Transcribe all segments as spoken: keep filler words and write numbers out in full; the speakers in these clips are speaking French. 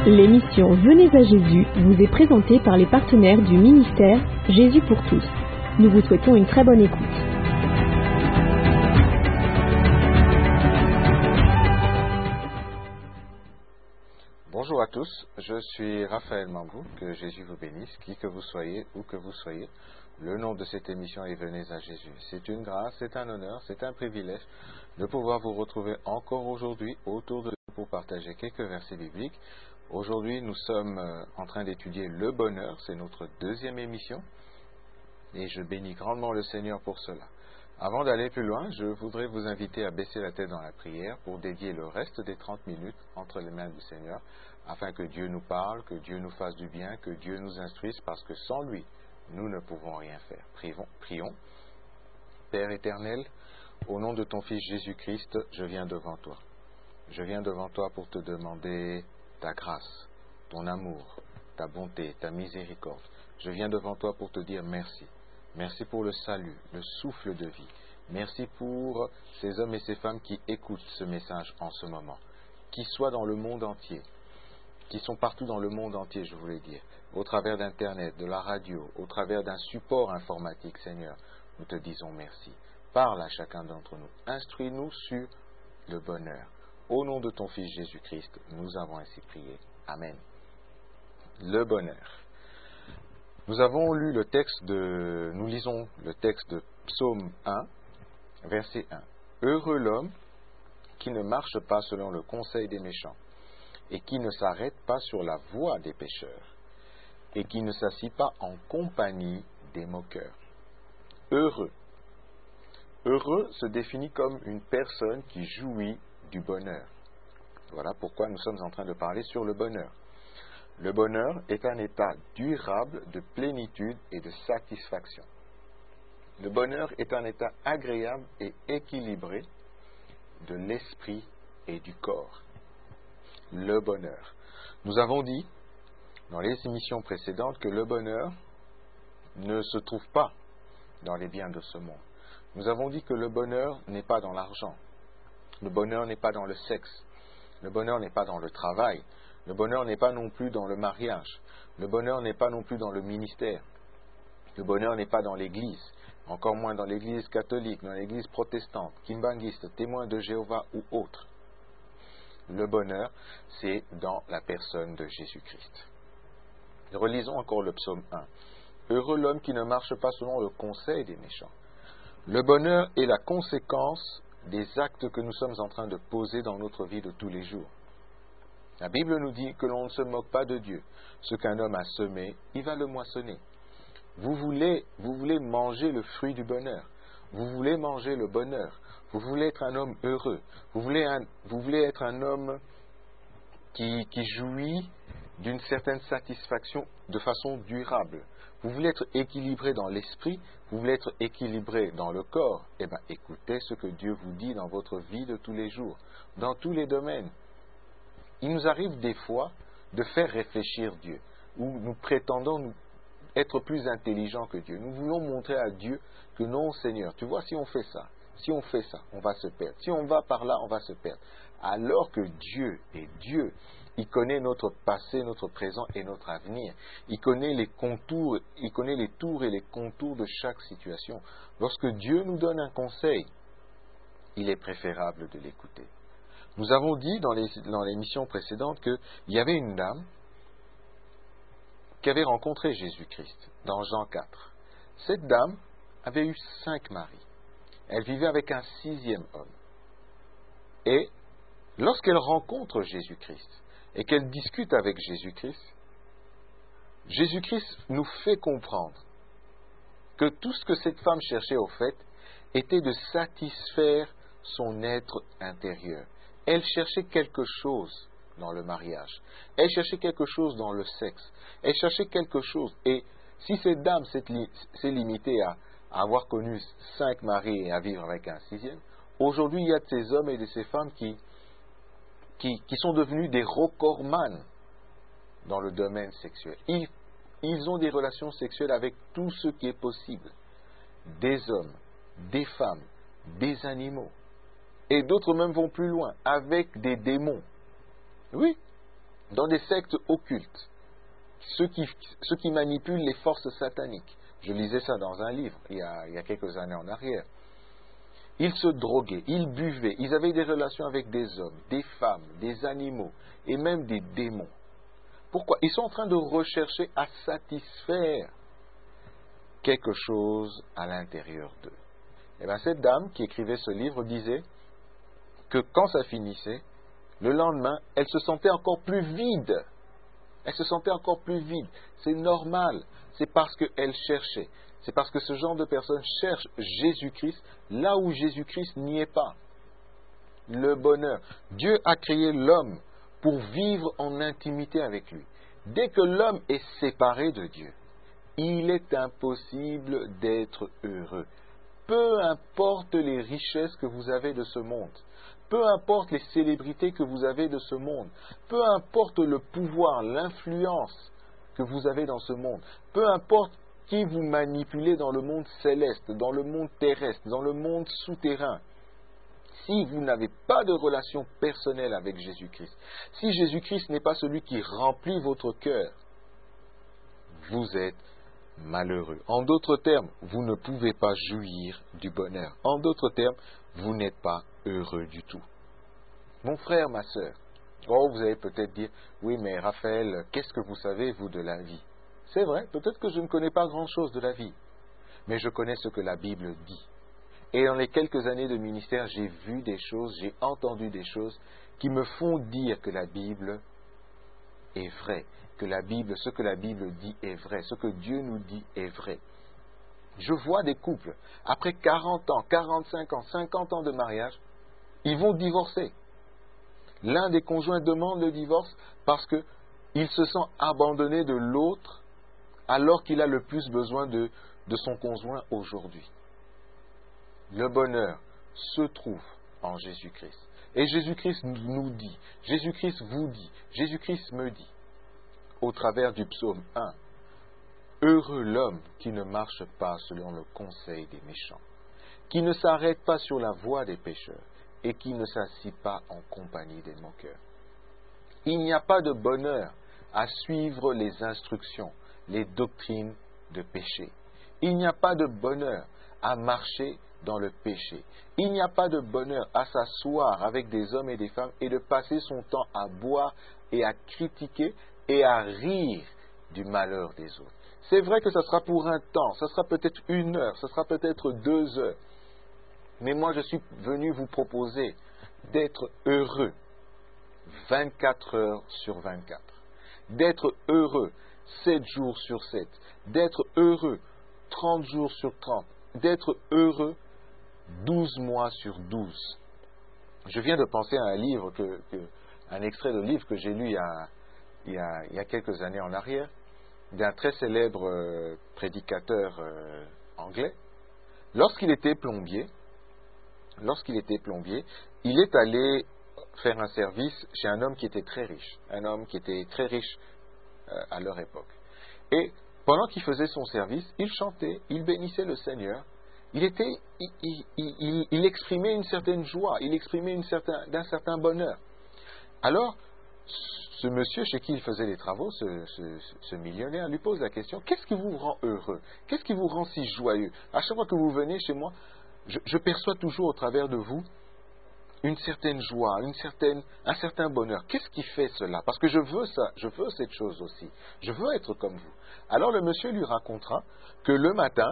L'émission Venez à Jésus vous est présentée par les partenaires du ministère Jésus pour tous. Nous vous souhaitons une très bonne écoute. Bonjour à tous, je suis Raphaël Mambou, que Jésus vous bénisse, qui que vous soyez, où que vous soyez. Le nom de cette émission est Venez à Jésus. C'est une grâce, c'est un honneur, c'est un privilège de pouvoir vous retrouver encore aujourd'hui autour de nous pour partager quelques versets bibliques. Aujourd'hui, nous sommes en train d'étudier le bonheur, c'est notre deuxième émission, et je bénis grandement le Seigneur pour cela. Avant d'aller plus loin, je voudrais vous inviter à baisser la tête dans la prière pour dédier le reste des trente minutes entre les mains du Seigneur, afin que Dieu nous parle, que Dieu nous fasse du bien, que Dieu nous instruise, parce que sans lui, nous ne pouvons rien faire. Prions. Prions. Père éternel, au nom de ton Fils Jésus-Christ, je viens devant toi. Je viens devant toi pour te demander ta grâce, ton amour, ta bonté, ta miséricorde. Je viens devant toi pour te dire merci. Merci pour le salut, le souffle de vie. Merci pour ces hommes et ces femmes qui écoutent ce message en ce moment, qui soient dans le monde entier, qui sont partout dans le monde entier, je voulais dire, au travers d'Internet, de la radio, au travers d'un support informatique, Seigneur. Nous te disons merci. Parle à chacun d'entre nous. Instruis-nous sur le bonheur. Au nom de ton Fils Jésus-Christ, nous avons ainsi prié. Amen. Le bonheur. Nous avons lu le texte de, nous lisons le texte de Psaume un, verset un. Heureux l'homme qui ne marche pas selon le conseil des méchants, et qui ne s'arrête pas sur la voie des pécheurs, et qui ne s'assit pas en compagnie des moqueurs. Heureux. Heureux se définit comme une personne qui jouit du bonheur. Voilà pourquoi nous sommes en train de parler sur le bonheur. Le bonheur est un état durable de plénitude et de satisfaction. Le bonheur est un état agréable et équilibré de l'esprit et du corps. Le bonheur. Nous avons dit dans les émissions précédentes que le bonheur ne se trouve pas dans les biens de ce monde. Nous avons dit que le bonheur n'est pas dans l'argent. Le bonheur n'est pas dans le sexe. Le bonheur n'est pas dans le travail. Le bonheur n'est pas non plus dans le mariage. Le bonheur n'est pas non plus dans le ministère. Le bonheur n'est pas dans l'église, encore moins dans l'église catholique, dans l'église protestante, kimbangiste, témoin de Jéhovah ou autre. Le bonheur, c'est dans la personne de Jésus-Christ. Relisons encore le psaume un. Heureux l'homme qui ne marche pas selon le conseil des méchants. Le bonheur est la conséquence des actes que nous sommes en train de poser dans notre vie de tous les jours. La Bible nous dit que l'on ne se moque pas de Dieu. Ce qu'un homme a semé, il va le moissonner. Vous voulez, vous voulez manger le fruit du bonheur. Vous voulez manger le bonheur. Vous voulez être un homme heureux. Vous voulez, un, vous voulez être un homme qui, qui jouit d'une certaine satisfaction de façon durable. Vous voulez être équilibré dans l'esprit. Vous voulez être équilibré dans le corps. Eh bien, écoutez ce que Dieu vous dit dans votre vie de tous les jours, dans tous les domaines. Il nous arrive des fois de faire réfléchir Dieu, où nous prétendons être plus intelligents que Dieu. Nous voulons montrer à Dieu que non, Seigneur, tu vois, si on fait ça, si on fait ça, on va se perdre. Si on va par là, on va se perdre. Alors que Dieu est Dieu, il connaît notre passé, notre présent et notre avenir. Il connaît les contours, il connaît les tours et les contours de chaque situation. Lorsque Dieu nous donne un conseil, il est préférable de l'écouter. Nous avons dit dans, les, dans l'émission précédente qu'il y avait une dame qui avait rencontré Jésus-Christ dans Jean quatre. Cette dame avait eu cinq maris. Elle vivait avec un sixième homme. Et lorsqu'elle rencontre Jésus-Christ et qu'elle discute avec Jésus-Christ, Jésus-Christ nous fait comprendre que tout ce que cette femme cherchait au fait était de satisfaire son être intérieur. Elle cherchait quelque chose dans le mariage. Elle cherchait quelque chose dans le sexe. Elle cherchait quelque chose. Et si cette dame s'est, li- s'est limitée à, à avoir connu cinq maris et à vivre avec un sixième, aujourd'hui, il y a de ces hommes et de ces femmes qui, qui, qui sont devenus des recordman dans le domaine sexuel. Ils, ils ont des relations sexuelles avec tout ce qui est possible. Des hommes, des femmes, des animaux. Et d'autres même vont plus loin, avec des démons. Oui, dans des sectes occultes, ceux qui, ceux qui manipulent les forces sataniques. Je lisais ça dans un livre il y a, il y a quelques années en arrière. Ils se droguaient, ils buvaient, ils avaient des relations avec des hommes, des femmes, des animaux et même des démons. Pourquoi? Ils sont en train de rechercher à satisfaire quelque chose à l'intérieur d'eux. Et bien cette dame qui écrivait ce livre disait que quand ça finissait, le lendemain, elle se sentait encore plus vide. Elle se sentait encore plus vide. C'est normal. C'est parce qu'elle cherchait. C'est parce que ce genre de personnes cherchent Jésus-Christ là où Jésus-Christ n'y est pas. Le bonheur. Dieu a créé l'homme pour vivre en intimité avec lui. Dès que l'homme est séparé de Dieu, il est impossible d'être heureux. Peu importe les richesses que vous avez de ce monde, peu importe les célébrités que vous avez de ce monde, peu importe le pouvoir, l'influence que vous avez dans ce monde, peu importe qui vous manipulez dans le monde céleste, dans le monde terrestre, dans le monde souterrain, si vous n'avez pas de relation personnelle avec Jésus-Christ, si Jésus-Christ n'est pas celui qui remplit votre cœur, vous êtes malheureux. En d'autres termes, vous ne pouvez pas jouir du bonheur. En d'autres termes, vous n'êtes pas heureux du tout. Mon frère, ma sœur, oh, vous allez peut-être dire, oui, mais Raphaël, qu'est-ce que vous savez, vous, de la vie? C'est vrai, peut-être que je ne connais pas grand-chose de la vie, mais je connais ce que la Bible dit. Et dans les quelques années de ministère, j'ai vu des choses, j'ai entendu des choses qui me font dire que la Bible est vraie, que la Bible, ce que la Bible dit est vrai, ce que Dieu nous dit est vrai. Je vois des couples, après quarante ans, quarante-cinq ans, cinquante ans de mariage, ils vont divorcer. L'un des conjoints demande le divorce parce qu'il se sent abandonné de l'autre alors qu'il a le plus besoin de, de son conjoint aujourd'hui. Le bonheur se trouve en Jésus-Christ. Et Jésus-Christ nous dit, Jésus-Christ vous dit, Jésus-Christ me dit, au travers du psaume un, « Heureux l'homme qui ne marche pas selon le conseil des méchants, qui ne s'arrête pas sur la voie des pécheurs et qui ne s'assit pas en compagnie des moqueurs. » Il n'y a pas de bonheur à suivre les instructions, les doctrines de péché. Il n'y a pas de bonheur à marcher dans le péché. Il n'y a pas de bonheur à s'asseoir avec des hommes et des femmes et de passer son temps à boire et à critiquer et à rire du malheur des autres. C'est vrai que ça sera pour un temps, ça sera peut-être une heure, ça sera peut-être deux heures. Mais moi, je suis venu vous proposer d'être heureux vingt-quatre heures sur vingt-quatre, d'être heureux sept jours sur sept, d'être heureux trente jours sur trente, d'être heureux douze mois sur douze. Je viens de penser à un livre, que, que, un extrait de livre que j'ai lu il y, a, il, y a, il y a quelques années en arrière, d'un très célèbre euh, prédicateur euh, anglais. Lorsqu'il était plombier, lorsqu'il était plombier, il est allé faire un service chez un homme qui était très riche, un homme qui était très riche euh, à leur époque. Et pendant qu'il faisait son service, il chantait, il bénissait le Seigneur. Il était, il, il, il, il exprimait une certaine joie, il exprimait une certain, d'un certain bonheur. Alors, ce monsieur chez qui il faisait les travaux, ce, ce, ce millionnaire, lui pose la question, qu'est-ce qui vous rend heureux? Qu'est-ce qui vous rend si joyeux? À chaque fois que vous venez chez moi, je, je perçois toujours au travers de vous une certaine joie, une certaine, un certain bonheur. Qu'est-ce qui fait cela? Parce que je veux ça, je veux cette chose aussi. Je veux être comme vous. Alors le monsieur lui racontera que le matin,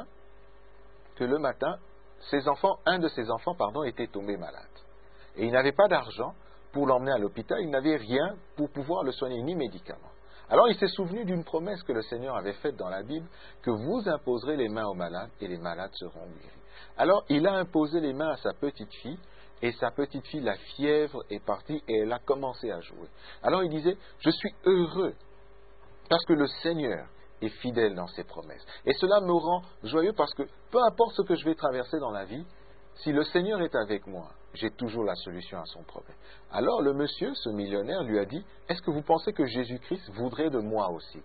que le matin, ses enfants, un de ses enfants, pardon, était tombé malade. Et il n'avait pas d'argent pour l'emmener à l'hôpital, il n'avait rien pour pouvoir le soigner, ni médicaments. Alors il s'est souvenu d'une promesse que le Seigneur avait faite dans la Bible, que vous imposerez les mains aux malades et les malades seront guéris. Alors il a imposé les mains à sa petite fille, et sa petite fille, la fièvre est partie et elle a commencé à jouer. Alors il disait, je suis heureux parce que le Seigneur est fidèle dans ses promesses. Et cela me rend joyeux parce que peu importe ce que je vais traverser dans la vie, si le Seigneur est avec moi, j'ai toujours la solution à son problème. Alors le monsieur, ce millionnaire, lui a dit, est-ce que vous pensez que Jésus-Christ voudrait de moi aussi?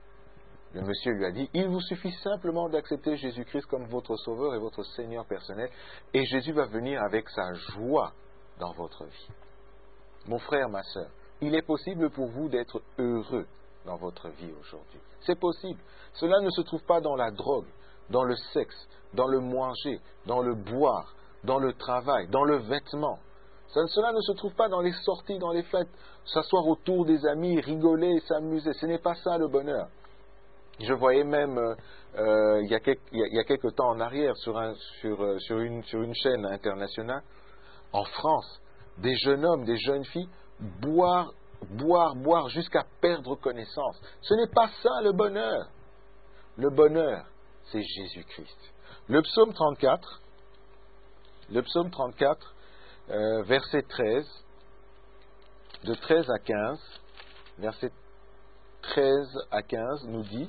Le monsieur lui a dit, il vous suffit simplement d'accepter Jésus-Christ comme votre sauveur et votre Seigneur personnel, et Jésus va venir avec sa joie dans votre vie. Mon frère, ma sœur, il est possible pour vous d'être heureux dans votre vie aujourd'hui. C'est possible. Cela ne se trouve pas dans la drogue, dans le sexe, dans le manger, dans le boire, dans le travail, dans le vêtement. Cela ne se trouve pas dans les sorties, dans les fêtes, s'asseoir autour des amis, rigoler, s'amuser. Ce n'est pas ça le bonheur. Je voyais même, euh, euh, il, y a quelques, il, y a, il y a quelques temps en arrière, sur, un, sur, euh, sur, une, sur une chaîne internationale, en France, des jeunes hommes, des jeunes filles, boire, boire, boire jusqu'à perdre connaissance. Ce n'est pas ça le bonheur. Le bonheur, c'est Jésus-Christ. Le psaume trente-quatre, le psaume trente-quatre, euh, verset treize, de treize à quinze, verset treize à quinze nous dit,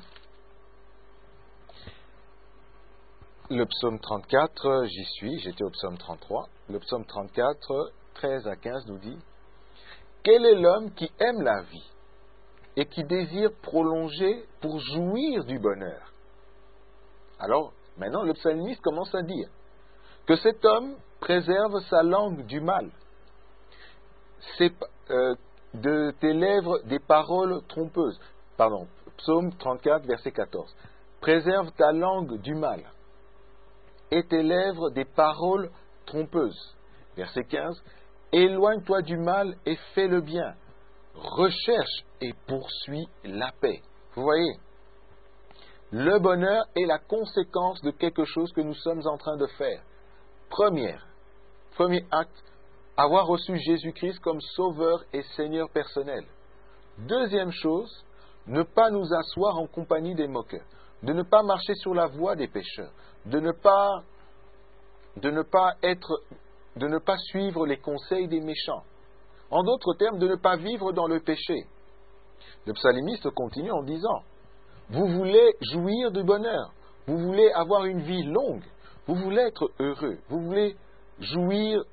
le psaume trente-quatre, j'y suis, j'étais au psaume trente-trois, le psaume trente-quatre, treize à quinze nous dit, « Quel est l'homme qui aime la vie et qui désire prolonger pour jouir du bonheur ?» Alors, maintenant, le psalmiste commence à dire que cet homme préserve sa langue du mal, c'est, euh, de tes lèvres des paroles trompeuses. Pardon, psaume trente-quatre, verset quatorze. Préserve ta langue du mal et tes lèvres des paroles trompeuses. Verset quinze. Éloigne-toi du mal et fais le bien. Recherche et poursuis la paix. Vous voyez, le bonheur est la conséquence de quelque chose que nous sommes en train de faire. Première, premier acte, avoir reçu Jésus-Christ comme sauveur et Seigneur personnel. Deuxième chose, ne pas nous asseoir en compagnie des moqueurs, de ne pas marcher sur la voie des pécheurs, de ne pas, de ne pas être, de ne pas suivre les conseils des méchants. En d'autres termes, de ne pas vivre dans le péché. Le psalmiste continue en disant, vous voulez jouir du bonheur, vous voulez avoir une vie longue, vous voulez être heureux, vous voulez jouir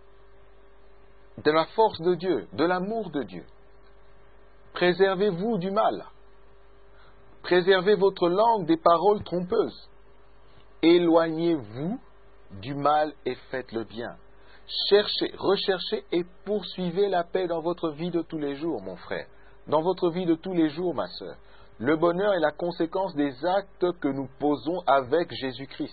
de la force de Dieu, de l'amour de Dieu. Préservez-vous du mal. Préservez votre langue des paroles trompeuses. Éloignez-vous du mal et faites le bien. Cherchez, recherchez et poursuivez la paix dans votre vie de tous les jours, mon frère. Dans votre vie de tous les jours, ma sœur. Le bonheur est la conséquence des actes que nous posons avec Jésus-Christ.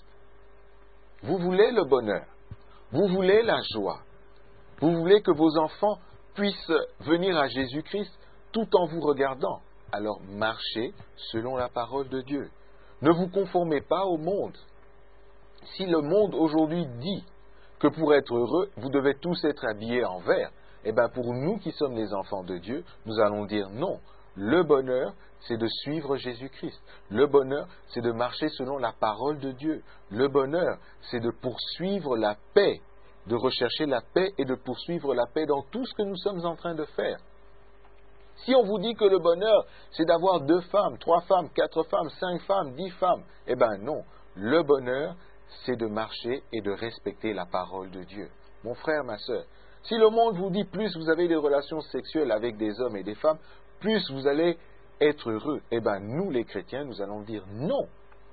Vous voulez le bonheur. Vous voulez la joie. Vous voulez que vos enfants puissent venir à Jésus-Christ tout en vous regardant. Alors marchez selon la parole de Dieu. Ne vous conformez pas au monde. Si le monde aujourd'hui dit que pour être heureux, vous devez tous être habillés en vert, eh bien pour nous qui sommes les enfants de Dieu, nous allons dire non. Le bonheur, c'est de suivre Jésus-Christ. Le bonheur, c'est de marcher selon la parole de Dieu. Le bonheur, c'est de poursuivre la paix, de rechercher la paix et de poursuivre la paix dans tout ce que nous sommes en train de faire. Si on vous dit que le bonheur, c'est d'avoir deux femmes, trois femmes, quatre femmes, cinq femmes, dix femmes, eh bien non. Le bonheur, c'est de marcher et de respecter la parole de Dieu. Mon frère, ma sœur, si le monde vous dit plus vous avez des relations sexuelles avec des hommes et des femmes, plus vous allez être heureux, eh bien nous les chrétiens, nous allons dire non.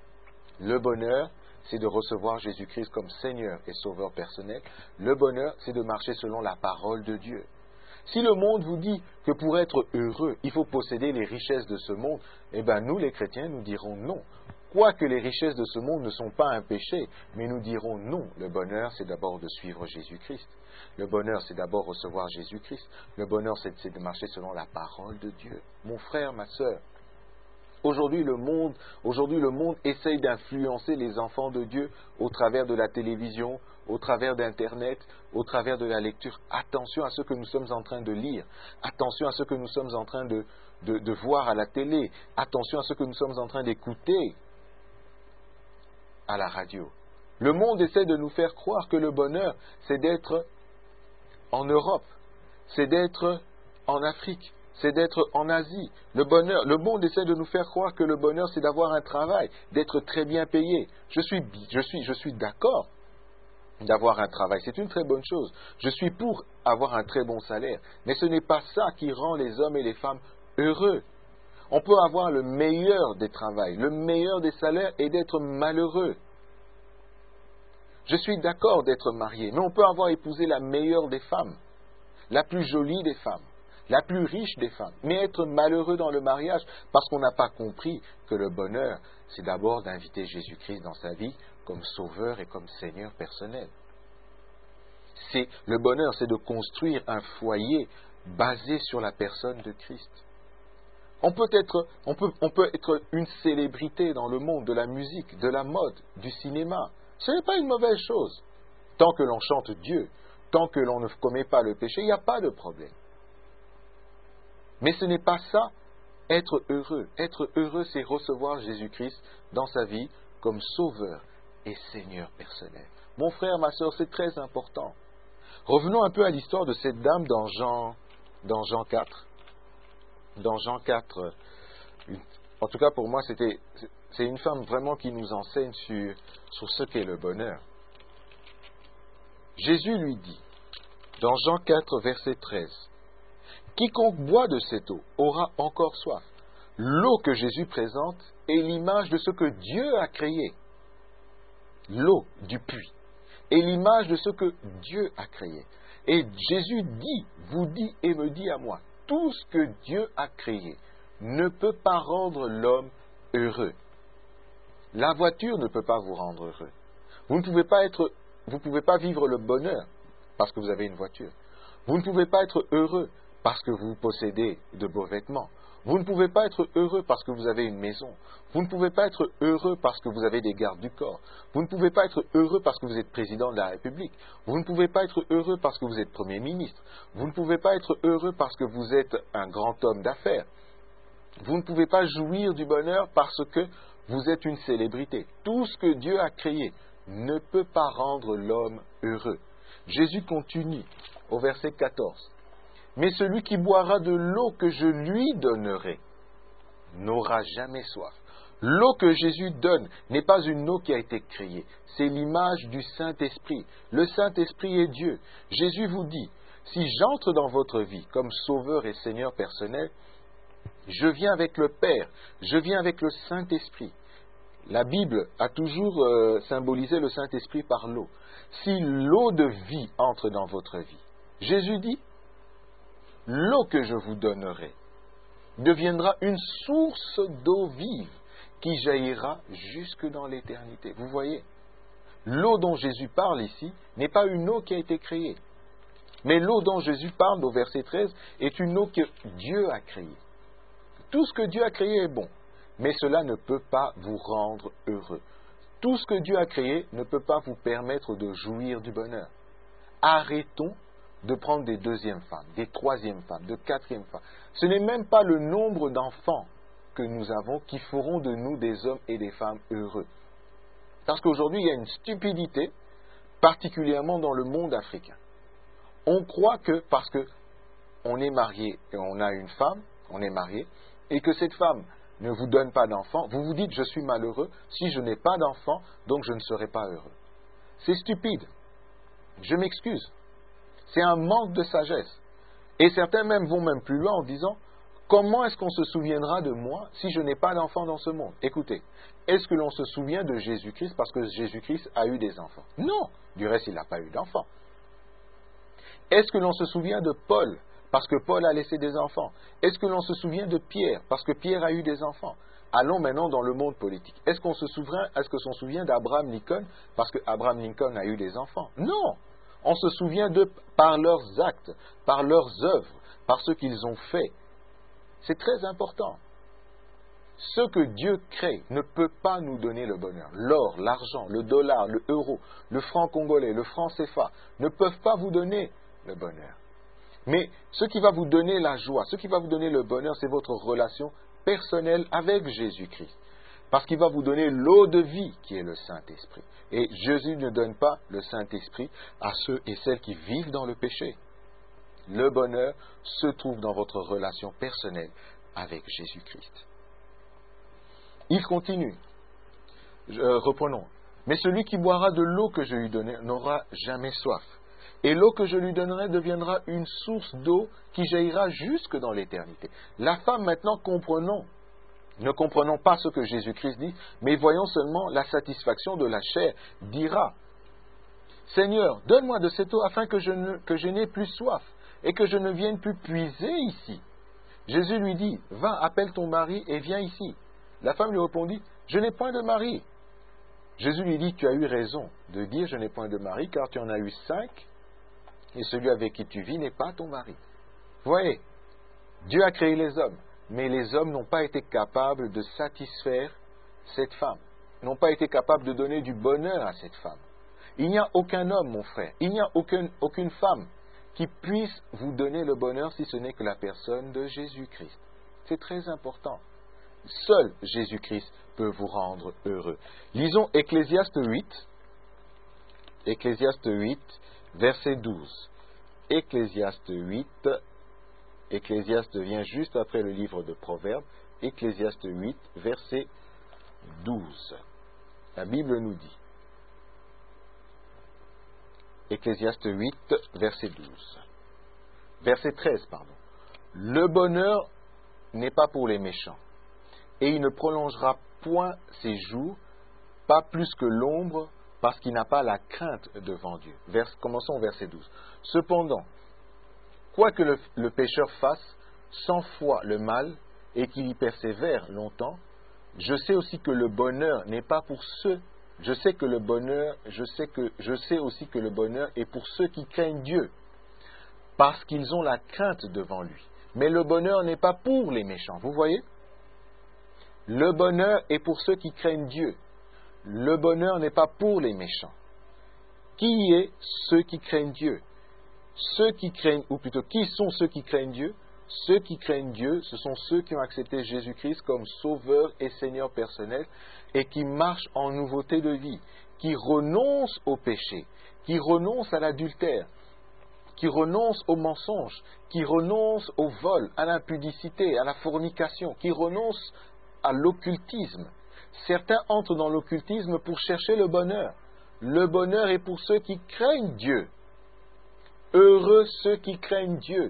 Le bonheur, c'est de recevoir Jésus-Christ comme Seigneur et Sauveur personnel. Le bonheur, c'est de marcher selon la parole de Dieu. Si le monde vous dit que pour être heureux, il faut posséder les richesses de ce monde, eh bien nous les chrétiens, nous dirons non. Quoique les richesses de ce monde ne sont pas un péché, mais nous dirons non. Le bonheur, c'est d'abord de suivre Jésus-Christ. Le bonheur, c'est d'abord recevoir Jésus-Christ. Le bonheur, c'est de marcher selon la parole de Dieu. Mon frère, ma sœur, aujourd'hui le monde, aujourd'hui le monde essaye d'influencer les enfants de Dieu au travers de la télévision, au travers d'Internet, au travers de la lecture. Attention à ce que nous sommes en train de lire. Attention à ce que nous sommes en train de, de, de voir à la télé. Attention à ce que nous sommes en train d'écouter à la radio. Le monde essaie de nous faire croire que le bonheur, c'est d'être en Europe, c'est d'être en Afrique, c'est d'être en Asie. Le bonheur, le monde essaie de nous faire croire que le bonheur, c'est d'avoir un travail, d'être très bien payé. Je suis, je suis, je suis d'accord d'avoir un travail, c'est une très bonne chose. Je suis pour avoir un très bon salaire, mais ce n'est pas ça qui rend les hommes et les femmes heureux. On peut avoir le meilleur des travails, le meilleur des salaires et d'être malheureux. Je suis d'accord d'être marié, mais on peut avoir épousé la meilleure des femmes, la plus jolie des femmes, la plus riche des femmes, mais être malheureux dans le mariage parce qu'on n'a pas compris que le bonheur, c'est d'abord d'inviter Jésus-Christ dans sa vie comme sauveur et comme Seigneur personnel. C'est, le bonheur, c'est de construire un foyer basé sur la personne de Christ. On peut être, on peut, on peut être une célébrité dans le monde de la musique, de la mode, du cinéma. Ce n'est pas une mauvaise chose. Tant que l'on chante Dieu, tant que l'on ne commet pas le péché, il n'y a pas de problème. Mais ce n'est pas ça, être heureux. Être heureux, c'est recevoir Jésus-Christ dans sa vie comme sauveur et Seigneur personnel. Mon frère, ma sœur, c'est très important. Revenons un peu à l'histoire de cette dame dans Jean, dans Jean quatre. Dans Jean quatre, une, en tout cas pour moi, c'était, c'est une femme vraiment qui nous enseigne sur, sur ce qu'est le bonheur. Jésus lui dit, dans Jean quatre, verset treize, « Quiconque boit de cette eau aura encore soif. » L'eau que Jésus présente est l'image de ce que Dieu a créé. L'eau du puits est l'image de ce que Dieu a créé. Et Jésus dit, vous dit et me dit à moi, tout ce que Dieu a créé ne peut pas rendre l'homme heureux. La voiture ne peut pas vous rendre heureux. Vous ne pouvez pas être, vous ne pouvez pas vivre le bonheur parce que vous avez une voiture. Vous ne pouvez pas être heureux parce que vous possédez de beaux vêtements. Vous ne pouvez pas être heureux parce que vous avez une maison. Vous ne pouvez pas être heureux parce que vous avez des gardes du corps. Vous ne pouvez pas être heureux parce que vous êtes président de la République. Vous ne pouvez pas être heureux parce que vous êtes Premier ministre. Vous ne pouvez pas être heureux parce que vous êtes un grand homme d'affaires. Vous ne pouvez pas jouir du bonheur parce que vous êtes une célébrité. Tout ce que Dieu a créé ne peut pas rendre l'homme heureux. Jésus continue au verset quatorze. Mais celui qui boira de l'eau que je lui donnerai n'aura jamais soif. L'eau que Jésus donne n'est pas une eau qui a été créée, c'est l'image du Saint-Esprit. Le Saint-Esprit est Dieu. Jésus vous dit, si j'entre dans votre vie comme sauveur et Seigneur personnel, je viens avec le Père, je viens avec le Saint-Esprit. La Bible a toujours euh, symbolisé le Saint-Esprit par l'eau. Si l'eau de vie entre dans votre vie, Jésus dit, l'eau que je vous donnerai deviendra une source d'eau vive qui jaillira jusque dans l'éternité. Vous voyez, l'eau dont Jésus parle ici n'est pas une eau qui a été créée. Mais l'eau dont Jésus parle au verset treize est une eau que Dieu a créée. Tout ce que Dieu a créé est bon, mais cela ne peut pas vous rendre heureux. Tout ce que Dieu a créé ne peut pas vous permettre de jouir du bonheur. Arrêtons de prendre des deuxièmes femmes, des troisièmes femmes, de quatrièmes femmes. Ce n'est même pas le nombre d'enfants que nous avons qui feront de nous des hommes et des femmes heureux. Parce qu'aujourd'hui, il y a une stupidité, particulièrement dans le monde africain. On croit que parce qu'on est marié et on a une femme, on est marié, et que cette femme ne vous donne pas d'enfants, vous vous dites « je suis malheureux si je n'ai pas d'enfants, donc je ne serai pas heureux ». C'est stupide. Je m'excuse. C'est un manque de sagesse. Et certains même vont même plus loin en disant « comment est-ce qu'on se souviendra de moi si je n'ai pas d'enfants dans ce monde ?» Écoutez, est-ce que l'on se souvient de Jésus-Christ parce que Jésus-Christ a eu des enfants? Non, du reste il n'a pas eu d'enfants. Est-ce que l'on se souvient de Paul parce que Paul a laissé des enfants? Est-ce que l'on se souvient de Pierre parce que Pierre a eu des enfants? Allons maintenant dans le monde politique. Est-ce qu'on se souvient, est-ce que s'on souvient d'Abraham Lincoln parce que Abraham Lincoln a eu des enfants? Non. On se souvient d'eux par leurs actes, par leurs œuvres, par ce qu'ils ont fait. C'est très important. Ce que Dieu crée ne peut pas nous donner le bonheur. L'or, l'argent, le dollar, le euro, le franc congolais, le franc C F A ne peuvent pas vous donner le bonheur. Mais ce qui va vous donner la joie, ce qui va vous donner le bonheur, c'est votre relation personnelle avec Jésus-Christ. Parce qu'il va vous donner l'eau de vie qui est le Saint-Esprit. Et Jésus ne donne pas le Saint-Esprit à ceux et celles qui vivent dans le péché. Le bonheur se trouve dans votre relation personnelle avec Jésus-Christ. Il continue. Euh, reprenons. Mais celui qui boira de l'eau que je lui donnerai n'aura jamais soif. Et l'eau que je lui donnerai deviendra une source d'eau qui jaillira jusque dans l'éternité. La femme, maintenant, comprenons. Ne comprenons pas ce que Jésus-Christ dit, mais voyons seulement la satisfaction de la chair, dira, Seigneur, donne-moi de cette eau afin que je, ne, que je n'ai plus soif, et que je ne vienne plus puiser ici. Jésus lui dit, va, appelle ton mari et viens ici. La femme lui répondit, je n'ai point de mari. Jésus lui dit, tu as eu raison de dire, je n'ai point de mari, car tu en as eu cinq, et celui avec qui tu vis n'est pas ton mari. Voyez, Dieu a créé les hommes, mais les hommes n'ont pas été capables de satisfaire cette femme, n'ont pas été capables de donner du bonheur à cette femme. Il n'y a aucun homme, mon frère, il n'y a aucun, aucune femme qui puisse vous donner le bonheur si ce n'est que la personne de Jésus-Christ. C'est très important. Seul Jésus-Christ peut vous rendre heureux. Lisons Ecclésiaste huit, Ecclésiaste huit, verset douze. Ecclésiaste huit, Ecclésiaste vient juste après le livre de Proverbes, Ecclésiaste huit, verset douze. La Bible nous dit, Ecclésiaste huit, verset douze. Verset treize, pardon. Le bonheur n'est pas pour les méchants, et il ne prolongera point ses jours, pas plus que l'ombre, parce qu'il n'a pas la crainte devant Dieu. Vers, commençons au verset douze. Cependant, quoi que le, le pécheur fasse cent fois le mal, et qu'il y persévère longtemps, je sais aussi que le bonheur n'est pas pour ceux Je sais que le bonheur, je sais que, je sais aussi que le bonheur est pour ceux qui craignent Dieu, parce qu'ils ont la crainte devant lui. Mais le bonheur n'est pas pour les méchants, vous voyez? Le bonheur est pour ceux qui craignent Dieu. Le bonheur n'est pas pour les méchants. Qui est ceux qui craignent Dieu? Ceux qui craignent, ou plutôt, qui sont ceux qui craignent Dieu? Ceux qui craignent Dieu, ce sont ceux qui ont accepté Jésus-Christ comme Sauveur et Seigneur personnel et qui marchent en nouveauté de vie, qui renoncent au péché, qui renoncent à l'adultère, qui renoncent au mensonge, qui renoncent au vol, à l'impudicité, à la fornication, qui renoncent à l'occultisme. Certains entrent dans l'occultisme pour chercher le bonheur. Le bonheur est pour ceux qui craignent Dieu. Heureux ceux qui craignent Dieu.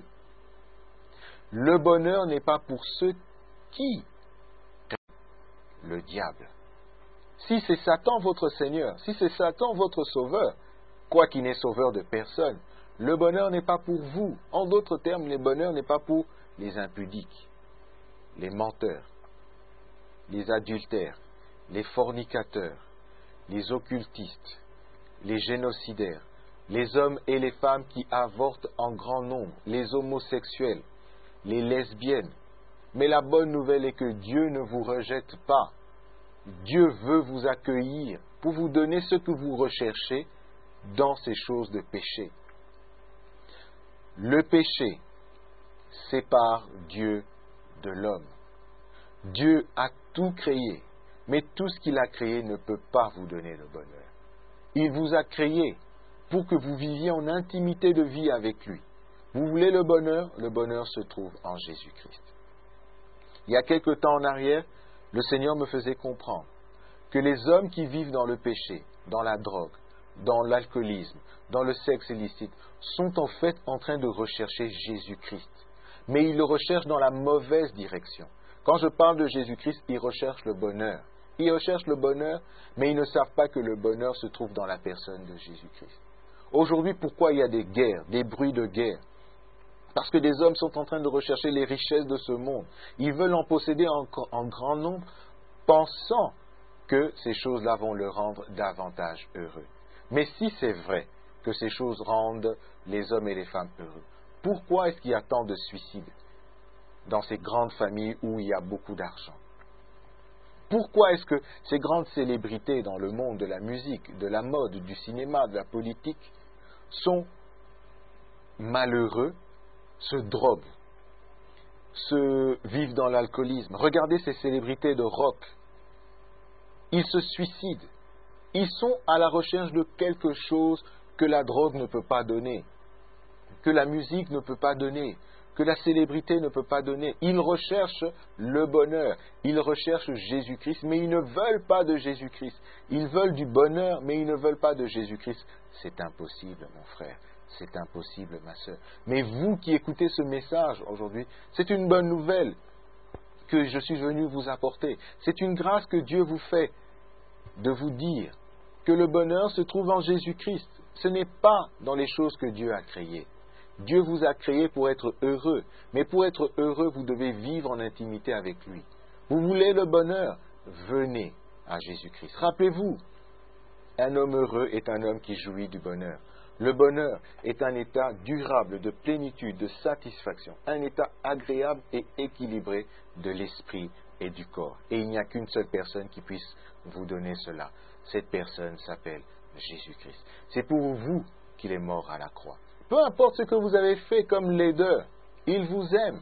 Le bonheur n'est pas pour ceux qui craignent le diable. Si c'est Satan votre Seigneur, si c'est Satan votre Sauveur, quoi qu'il n'est sauveur de personne, le bonheur n'est pas pour vous. En d'autres termes, le bonheur n'est pas pour les impudiques, les menteurs, les adultères, les fornicateurs, les occultistes, les génocidaires, les hommes et les femmes qui avortent en grand nombre, les homosexuels, les lesbiennes. Mais la bonne nouvelle est que Dieu ne vous rejette pas. Dieu veut vous accueillir pour vous donner ce que vous recherchez dans ces choses de péché. Le péché sépare Dieu de l'homme. Dieu a tout créé, mais tout ce qu'il a créé ne peut pas vous donner le bonheur. Il vous a créé pour que vous viviez en intimité de vie avec lui. Vous voulez le bonheur? Le bonheur se trouve en Jésus-Christ. Il y a quelque temps en arrière, le Seigneur me faisait comprendre que les hommes qui vivent dans le péché, dans la drogue, dans l'alcoolisme, dans le sexe illicite, sont en fait en train de rechercher Jésus-Christ. Mais ils le recherchent dans la mauvaise direction. Quand je parle de Jésus-Christ, ils recherchent le bonheur. Ils recherchent le bonheur, mais ils ne savent pas que le bonheur se trouve dans la personne de Jésus-Christ. Aujourd'hui, pourquoi il y a des guerres, des bruits de guerre? Parce que des hommes sont en train de rechercher les richesses de ce monde. Ils veulent en posséder en, en grand nombre, pensant que ces choses-là vont le rendre davantage heureux. Mais si c'est vrai que ces choses rendent les hommes et les femmes heureux, pourquoi est-ce qu'il y a tant de suicides dans ces grandes familles où il y a beaucoup d'argent? Pourquoi est-ce que ces grandes célébrités dans le monde de la musique, de la mode, du cinéma, de la politique sont malheureux, se droguent, se vivent dans l'alcoolisme? Regardez ces célébrités de rock. Ils se suicident. Ils sont à la recherche de quelque chose que la drogue ne peut pas donner, que la musique ne peut pas donner, que la célébrité ne peut pas donner. Ils recherchent le bonheur, ils recherchent Jésus-Christ, mais ils ne veulent pas de Jésus-Christ. Ils veulent du bonheur, mais ils ne veulent pas de Jésus-Christ. C'est impossible, mon frère, c'est impossible, ma sœur. Mais vous qui écoutez ce message aujourd'hui, c'est une bonne nouvelle que je suis venu vous apporter. C'est une grâce que Dieu vous fait de vous dire que le bonheur se trouve en Jésus-Christ. Ce n'est pas dans les choses que Dieu a créées. Dieu vous a créé pour être heureux. Mais pour être heureux, vous devez vivre en intimité avec lui. Vous voulez le bonheur? Venez à Jésus-Christ. Rappelez-vous, un homme heureux est un homme qui jouit du bonheur. Le bonheur est un état durable de plénitude, de satisfaction, un état agréable et équilibré de l'esprit et du corps. Et il n'y a qu'une seule personne qui puisse vous donner cela. Cette personne s'appelle Jésus-Christ. C'est pour vous qu'il est mort à la croix. Peu importe ce que vous avez fait comme laideur, il vous aime.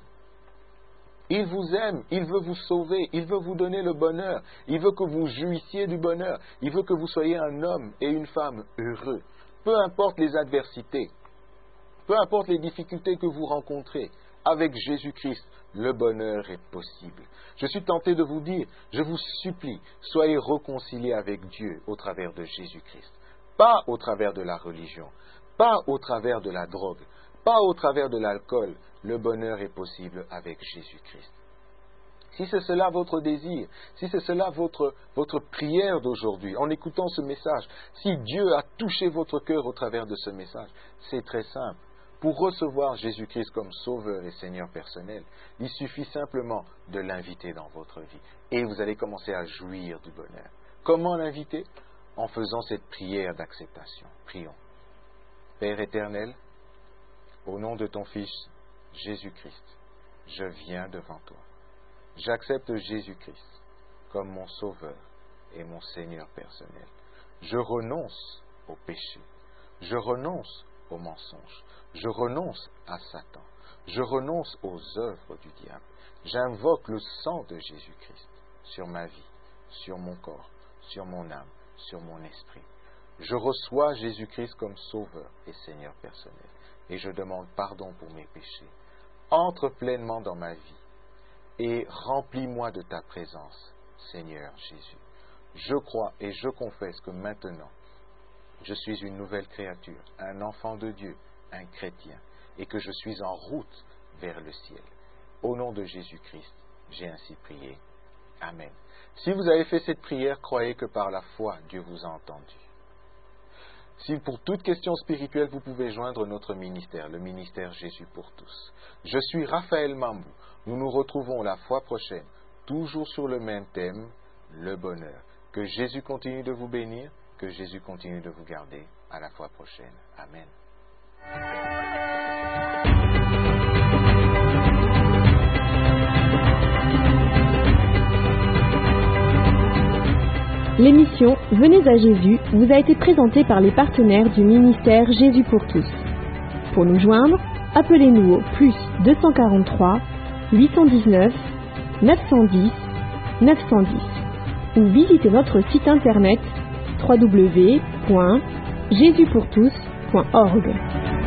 Il vous aime, il veut vous sauver, il veut vous donner le bonheur, il veut que vous jouissiez du bonheur, il veut que vous soyez un homme et une femme heureux. Peu importe les adversités, peu importe les difficultés que vous rencontrez, avec Jésus-Christ, le bonheur est possible. Je suis tenté de vous dire, je vous supplie, soyez réconciliés avec Dieu au travers de Jésus-Christ. Pas au travers de la religion, pas au travers de la drogue, pas au travers de l'alcool. Le bonheur est possible avec Jésus-Christ. Si c'est cela votre désir, si c'est cela votre, votre prière d'aujourd'hui, en écoutant ce message, si Dieu a touché votre cœur au travers de ce message, c'est très simple. Pour recevoir Jésus-Christ comme Sauveur et Seigneur personnel, il suffit simplement de l'inviter dans votre vie. Et vous allez commencer à jouir du bonheur. Comment l'inviter? En faisant cette prière d'acceptation. Prions. Père éternel, au nom de ton Fils Jésus-Christ, je viens devant toi. J'accepte Jésus-Christ comme mon Sauveur et mon Seigneur personnel. Je renonce au péché. Je renonce au mensonge. Je renonce à Satan. Je renonce aux œuvres du diable. J'invoque le sang de Jésus-Christ sur ma vie, sur mon corps, sur mon âme, sur mon esprit. Je reçois Jésus-Christ comme Sauveur et Seigneur personnel. Et je demande pardon pour mes péchés. Entre pleinement dans ma vie et remplis-moi de ta présence, Seigneur Jésus. Je crois et je confesse que maintenant, je suis une nouvelle créature, un enfant de Dieu, un chrétien, et que je suis en route vers le ciel. Au nom de Jésus-Christ, j'ai ainsi prié. Amen. Si vous avez fait cette prière, croyez que par la foi, Dieu vous a entendu. Si pour toute question spirituelle, vous pouvez joindre notre ministère, le ministère Jésus pour tous. Je suis Raphaël Mambou. Nous nous retrouvons la fois prochaine, toujours sur le même thème, le bonheur. Que Jésus continue de vous bénir, que Jésus continue de vous garder. À la fois prochaine. Amen. L'émission Venez à Jésus vous a été présentée par les partenaires du ministère Jésus pour tous. Pour nous joindre, appelez-nous au plus deux cent quarante-trois, huit cent dix-neuf, neuf cent dix, neuf cent dix ou visitez notre site internet w w w point jésus pour tous point org.